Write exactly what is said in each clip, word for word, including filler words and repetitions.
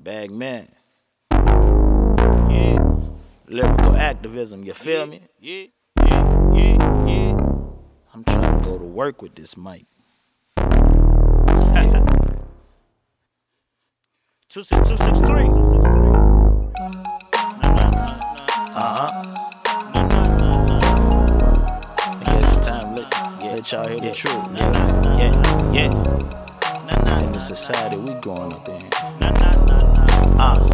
Bag man. Yeah. Lyrical activism, you feel yeah, me? Yeah, yeah, yeah, yeah. I'm trying to go to work with this mic. two six two six three. Uh-huh. I guess it's time to let, yeah, let y'all hear the truth. Yeah, yeah, yeah. In the society we growing up in. Uh.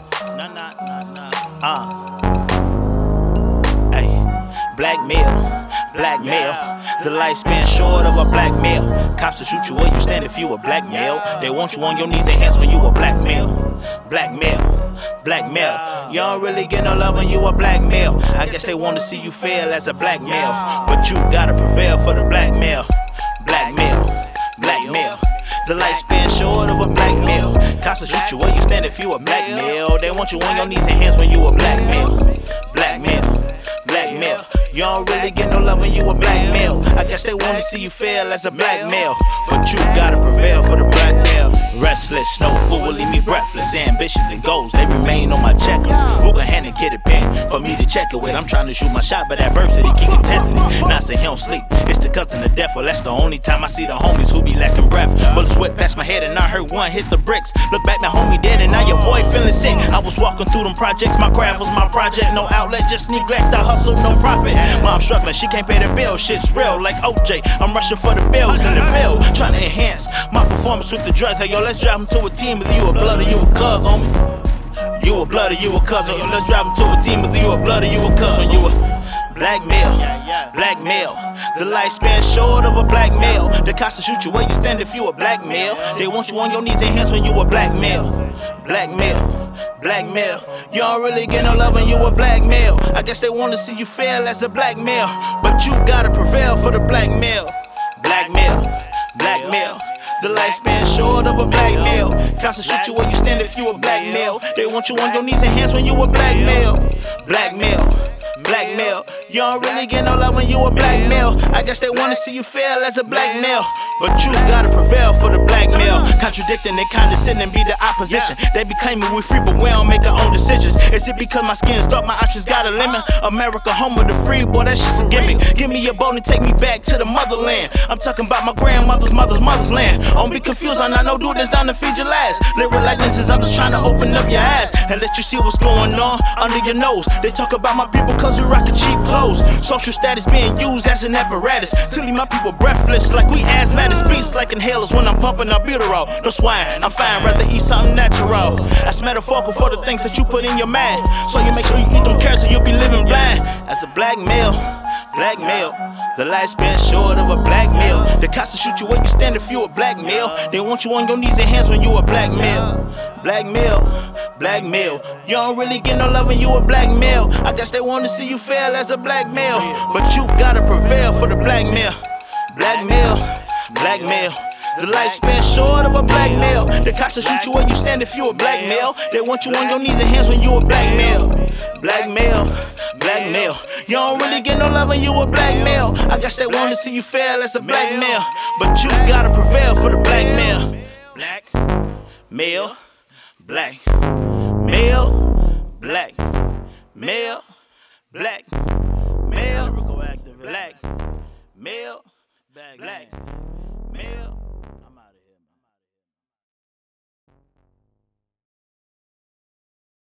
Uh. Ay. Blackmail. Blackmail. The lifespan short of a black male. Cops will shoot you where you stand if you a black male. They want you on your knees and hands when you a black male. Blackmail, blackmail. You don't really get no love when you a black male. I guess they want to see you fail as a black male, but you gotta prevail for the black male. Blackmail, blackmail. The lifespan short of a black male. Cops will shoot you where you stand if you a black male. They want you on your knees and hands when you a black male. Blackmail, blackmail. You don't really get no love when you a black male. I guess they want to see you fail as a black male, but you gotta prevail for the black male. Restless, no fool will leave me breathless. Ambitions and goals, they remain on my checklist. Who can hand a kid a pen for me to check it with? I'm trying to shoot my shot, but adversity keep contesting it. Not saying he don't sleep, it's the cousin of death. Well, that's the only time I see the homies who be lacking breath. Bullets whip past my head and I heard one hit the bricks. Look back, my homie dead and now your boy feeling sick. I was walking through them projects, my craft was my project. No outlet, just neglect, I hustle, no profit. Mom struggling, she can't pay the bill, shit's real like O J. I'm rushing for the bills in the field, trying to enhance my performance with the drugs. Hey yo, let's drive them to a team with you a blood or you a cuz, homie. You a blood or you a cuz, yo, let's drive them to a team with you a blood or you a cuz, or you a blackmail, blackmail. The lifespan short of a black male. The cops will shoot you where you stand if you a black male. They want you on your knees and hands when you a black male. Blackmail, blackmail. You don't really get no love when you a black male. I guess they want to see you fail as a black male, but you gotta prevail for the black male. Blackmail, blackmail. The lifespan short of a black male. Cops will shoot you where you stand if you a black male. They want you on your knees and hands when you a black male. Blackmail, blackmail. You don't really get no love when you a black male. I guess they wanna see you fail as a black male, but you gotta prevail for the black male. Contradicting and condescending be the opposition. They be claiming we free, but we don't make our own decisions. Is it because my skin's dark, my options got a limit? America, home of the free, boy, that shit's a gimmick. Give me a boat and take me back to the motherland. I'm talking about my grandmother's mother's mother's land. Don't be confused, I'm not no dude that's down to feed your last. Lyrical like lenses, I'm just trying to open up your eyes and let you see what's going on under your nose. They talk about my people cause we rockin' cheap clothes. Social status being used as an apparatus to leave my people breathless like we asthmatic. Beats like inhalers when I'm pumping albuterol. No swine, I'm fine, rather eat something natural. That's metaphorical for the things that you put in your mind. So you make sure you eat them carrots or you'll be living blind. As a black male, black male. The lifespan short of a black male. The cops will shoot you where you stand if you a black male. They want you on your knees and hands when you a black male. Black male, black male. You don't really get no love when you a black male. I guess they want to see you fail as a black male, but you gotta prevail for the black male. Black male, black male. The lifespan short of a black male. The cops will shoot you where you stand if you a black male. They want you on your knees and hands when you a black male. Black male, black male. You don't really get no love when you a black male. I guess they want to see you fail as a black male, but you gotta prevail for the black male. Black male, black male, black male, black male, black male, black male.